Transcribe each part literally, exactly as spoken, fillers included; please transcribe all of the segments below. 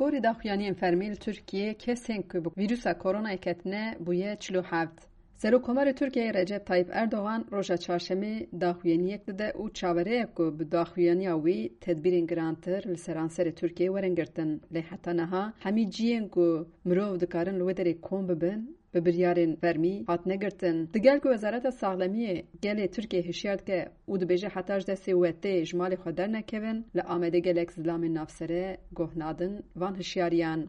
Raporê daxuyaniyên fermî li Tirkiyeyê kesên ku bi vîrusa koronayê ketine bûye çil û heft. Serokkomarê Tirkiyeyê Recep Tayyip Erdogan roja çarşemê daxuyaniyek dide û çavereyek ku bi daxuyaniya wî tedbîrên girantir li seranserê Tirkiyeyê werin girtin. Lê heta niha hemî ciyên ku mirov dikarin li wê derê kom bibin bi biryarên fermî hatine girtin. Di gel ku Wezareta Saxlemiyê gelê Tirkiyeyê hişyar dike û dibêje heta ji destê wetê ji malê xwe dernekevin, li Amedê gelek zilamên navserê goh nadin van hişyariyan.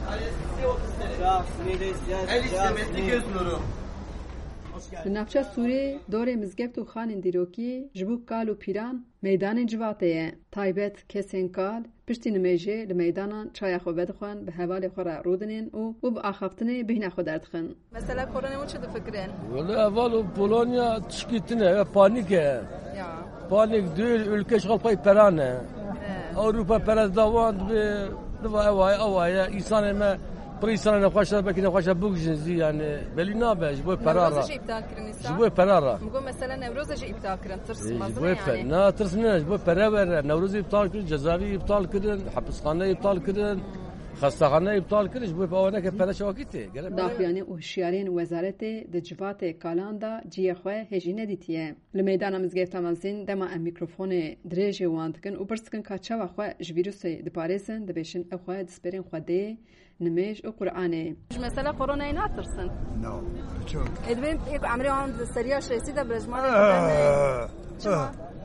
Li navçeya Sûriyê dorê mizgeft û xanên dîrokî ji bo kal û pîran meydanên civatê ye. Taybet kesên kal piştî nimêjê li meydanan çaya xwe vedixwin, bi hevalê xwe re rûdinin û û bi axaftinê bihîna xwe derdixin. Mesela koronayê çi difikirin? Valla eval û Polonya tişkîtine ve panîk e. Panîk dûr ülke ji xalpayê peran e. Avrupa perezdavan ve diva evaya evaya insanê me پر ایسان نخواشه بکی نخواشه بگذاری یعنی ولی نباش جبوی پرارا. نوروز جیب تاکرین ایسا. جبوی پرارا. میگم مثلا نوروز جیب تاکرین ترس مزرعه یعنی. نه ترس نه جبوی پرور نوروز ابطال کردن جزایی ابطال کردن حبسخانه ابطال کردن خستخانه ابطال کردن جبوی پاونه که پرش واقعیه. داخلیانی و هشیارین وزارت دجوات کالاندا جیخواه هجینه دیتیه. لمیدان مزگفت مازین دم ام میکروفون درج واندکن و برسکن کاچا و خو جویروس دپارسن دبیشن اخواه دسپرین خوده نمش و قرآنه. مثلا کرونا ناترسن. نه. چون. ادوین یک عمری آن سریع شیسی ده برجمان. چرا؟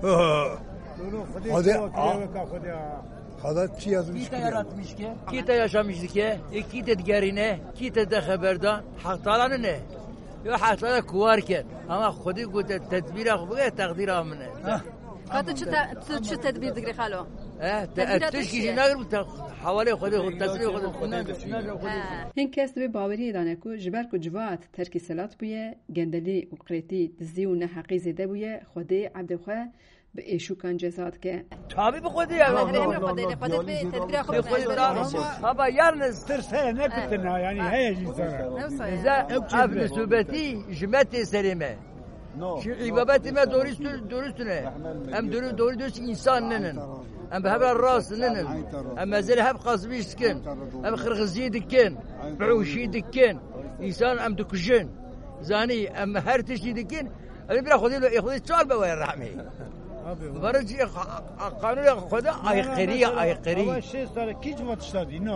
خدا خدا خدا چی ازش کی yaratmış ki? Ki de yaşamış ki? İki de diğerine, ki de de haberdan haktalanı ne? Yo haktalar kuvar ki ama خودی گفت تدبیر خوبه تقدیر آمنه. خاطر چه چه تدبیر دیگه خالو؟ اه تدبیر کی نگر بود حواله خودی خود تدبیر خود خود. هن کس به باوری دانه کو جبر کو جوات ترکی سلات بویه گندلی و قریتی دزی و نه حقی زده بویه خودی عبدخوا به ایشوکان جزاد که تابی به خودی یا خودی خودی خودی به تدبیر خود بابا یارنز ترسه نکتنا یعنی هیچ چیزا اذا ابن سوبتی جمعت سلیمه شو عبادت ما دورست دورستونه هم دور دور دوست انسان ننن هم به راس ننن اما زل هب قصبي سكن هم خرغزي دكن بعوشي دكن انسان ام دكجن زاني اما هر تشي دكن انا بلا خذي له ياخذ السؤال بوين رحمي برج قانون خدا اي قريه اي قريه اول شيء صار كيج ما تشتادي نو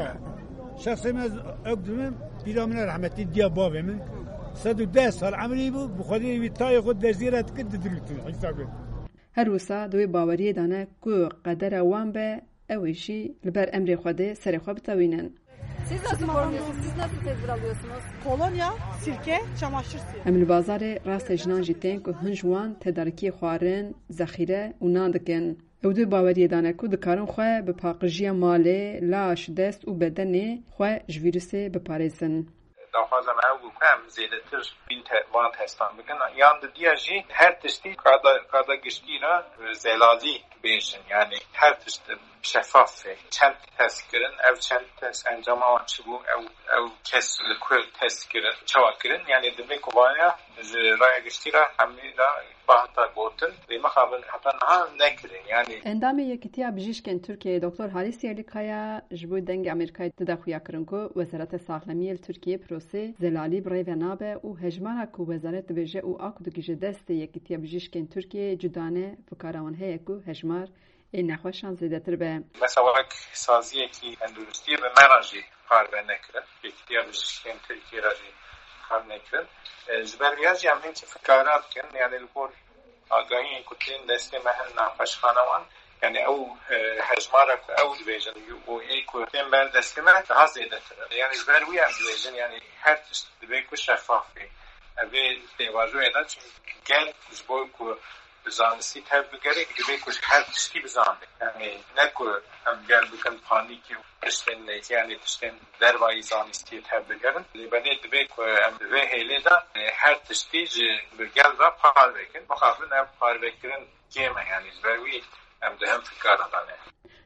شخص ما اقدم بلا من رحمتي ديا بابي من صد وده سال عمري بو بخدي بتاي خد دزيره تكد دلتو حسابه هر وسا دوی باوری دانه کو قدر وان به اویشی لبر امر خوده سر خو بتوینن. Siz nasıl korunuyorsunuz? Siz nasıl tedbir alıyorsunuz? Kolonya, sirke, çamaşır suyu. Em bazarê rasta jinan jî tên ku hin ji wan tedarikî xwarin, zexîre û nan dikin. Ew dê baweriyê dane ku dikarin xwe bi paqijiya malê, laş, dest û bedenê xwe ji vîrusê biparêzin. Daxwazem ew em zêdetir bin van testan bikin. Yan di diya jî her tiştî qada qada giştî re zelazî bêjin. Yani her tiştî şeffaf e. Çend test kirin, ev çend test encama çi bû ew ew kes li ku test kirin, çawa kirin. Yani divê ku vaya ji raya giştî re hemî re bahta gotin ve mexabin heta niha nekirin. Yani endamê Yekîtiya Bijîşkên Tirkiyeyê Doktor Halis Yerlikaya ji bo dengê Amerîkayê dide xuya kirin ku Wezareta Saxlemiyê li Tirkiyeyê prosê zelalî bi rêve nabe û hejmara ku wezaret dibêje û a ku digije destê Yekîtiya Bijîşkên Tirkiyeyê cudane fikara wan heye ku hejmar ê nexweşan zêdetir be. Mesela wek saziyekî enduristiyê bi me re jî parve nekirin. Yekîtiya Bijîşkên Tirkiyeyê re jî par nekirin. Ji ber vêya jî em hinçe fikara dikin yani li gor agahiyên ku tên destê me hin nexweşxana wan yani ew hejmara ku ew dibêjin û ê ku tên ber destê me daha zêdetir. Yani ji ber wî em dibêjin yani her tişt dibe ku şeffaf be. Evê pêvajoyê de çünkü gel ji bo ku zanistî tev bigerek dibe ku her tiştî bizanbe. Yani ne ku em gel bikin panîkî tiştên neyse yani tiştên dervayî zanistî tev bigerin. Lêbenê dibe ku em vê hêlê de her tiştî ji gel ve parvekin. Mixabin ev parvekirin kême yani ji ber wî em di hem fikara dane.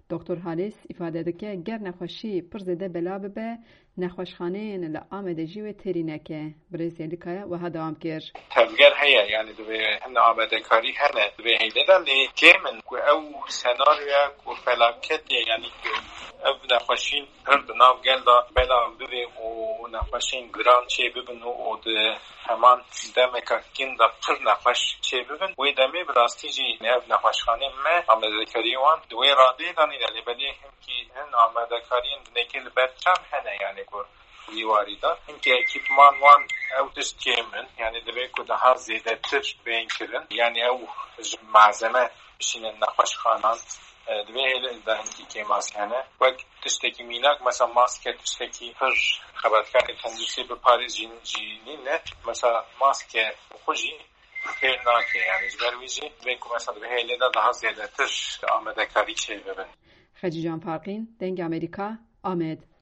دکتر هالیس ifade dike ger nexweşî pir zêde bela bibe nexweşxaneyên li Amedê jî wê têrî neke. Birêzgehlikaya wiha dewam kir. Tevger heye yani divê hin amadekarî hene divê hêlêda lê kêmin ku ew senaryoya ku felaketê yani ev nexweşîn pir di nav gel da bela bibê û nexweşên giran çê bibin û di heman demeka kin da pir nexweş çê bibin wê demê bi rastî jî ev nexweşxaneyên me amadekarî wan di wê radeyê danîne lê belê himkî hin amadekariyên dinekê li ber çav hene yani ku دیواری دا اینکه اکیپمان وان او دست کیمن یعنی دوی که daha زیادتر بین کرن یعنی او malzeme بشینن نخوش خانان دوی هیله دانکی که ماسکنه وقت دستکی میناک مثلا ماسکه دستکی پر خبرکار تندرسی به پاریس جین جینی نه مثلا ماسکه خوشی پر ناکه یعنی جبرویجی دوی که مثلا دوی هیله دا daha زیادتر آمده کاری چه ببین. خدیجه جان فرقین دنگ امریکا آمد.